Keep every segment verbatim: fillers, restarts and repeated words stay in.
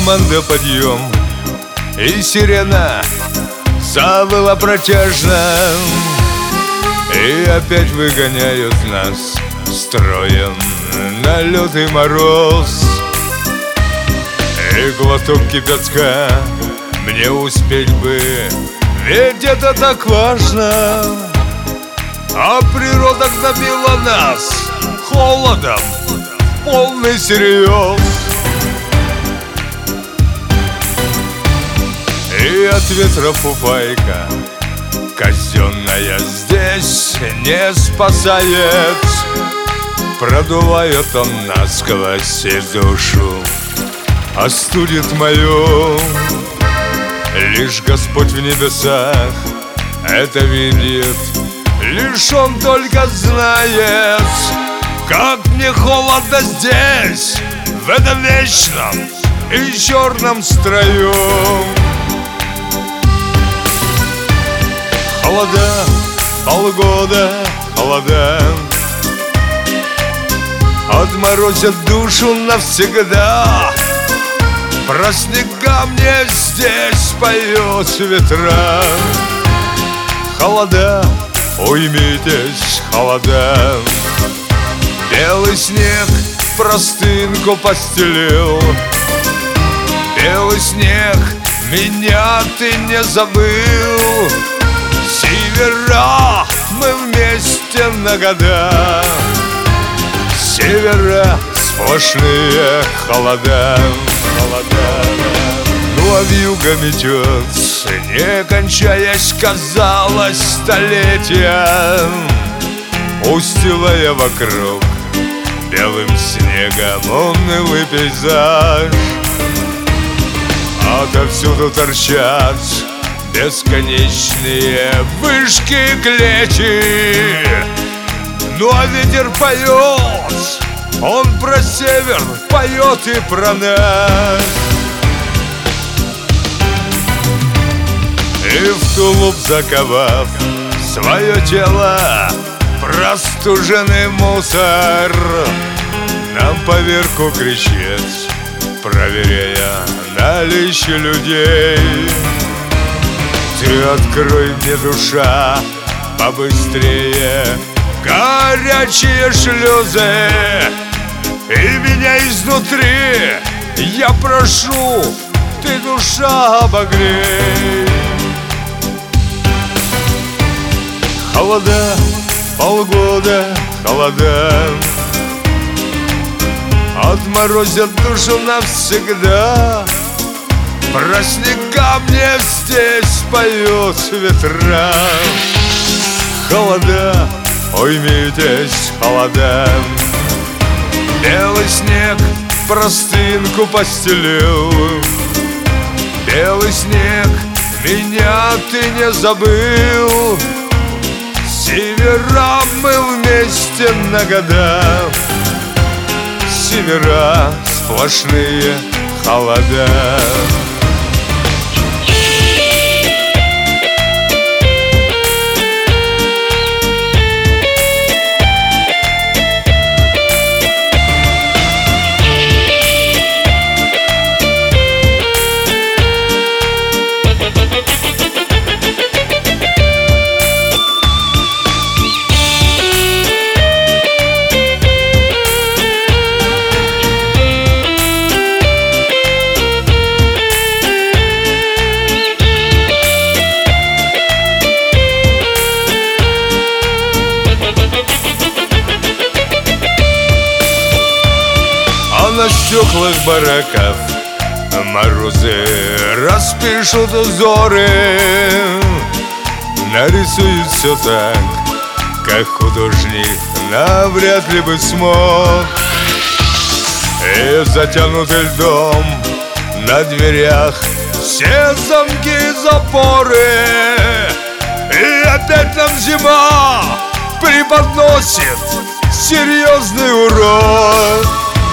команда подъем, и сирена завыла протяжно, и опять выгоняют нас строем на лютый мороз. И глоток кипятка мне успеть бы, ведь это так важно. А природа гнобила нас холодом, полный серьез. И от ветра фуфайка казенная здесь не спасает. Продувает он насквозь и душу остудит мою. Лишь Господь в небесах это видит, лишь Он только знает, как мне холодно здесь, в этом вечном и черном строю. Холода, полгода, холода отморозят душу навсегда. Про снега мне здесь поет ветра. Холода, уймитесь, холода. Белый снег простынку постелил. Белый снег, меня ты не забыл. Севера, мы вместе на года. Севера, сплошные холода. Ну а вьюга метет, не кончаясь, казалось, столетия, устилая вокруг белым снегом унылый пейзаж. Отовсюду торчат бесконечные вышки клечи. Ну а ветер поет, он про север поет и про нас. И в тулуп заковав свое тело, простуженный мусор нам поверху кричит, проверяя наличие людей. Ты открой мне, душа, побыстрее горячие шлюзы, и меня изнутри я прошу, ты, душа, обогрей. Холода, полгода, холода отморозят душу навсегда. Про снега мне здесь поет ветра. Холода, уймитесь, холода. Белый снег простынку постелил. Белый снег, меня ты не забыл. Севера, мы вместе на года. Севера, сплошные холода. На стеклах бараков морозы распишут узоры, нарисуют все так, как художник навряд ли бы смог. И затянутый льдом на дверях все замки и запоры, и опять нам зима преподносит серьезный урок.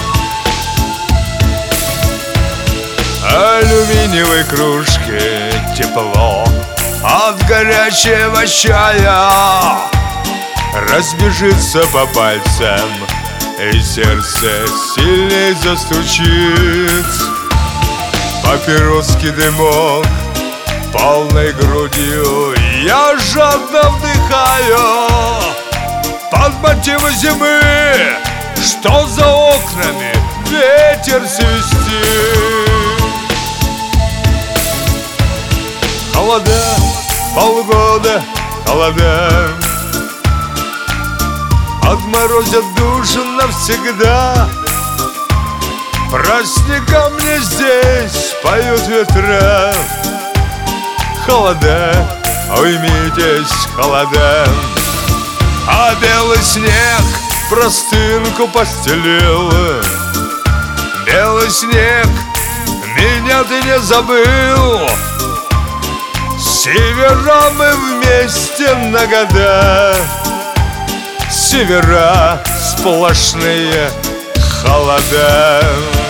Алюминиевой кружке тепло от горячего чая разбежится по пальцам, и сердце сильней застучит. папиросский дымок полной грудью я жадно вдыхаю под мотивы зимы, что за окнами ветер свистит. Холода, полгода, холода отморозят душу навсегда. Прости ко мне здесь поют ветра. Холода, уймитесь, холода. А белый снег простынку постелил. Белый снег, меня ты не забыл. С севера мы вместе на года. Севера сплошные холода.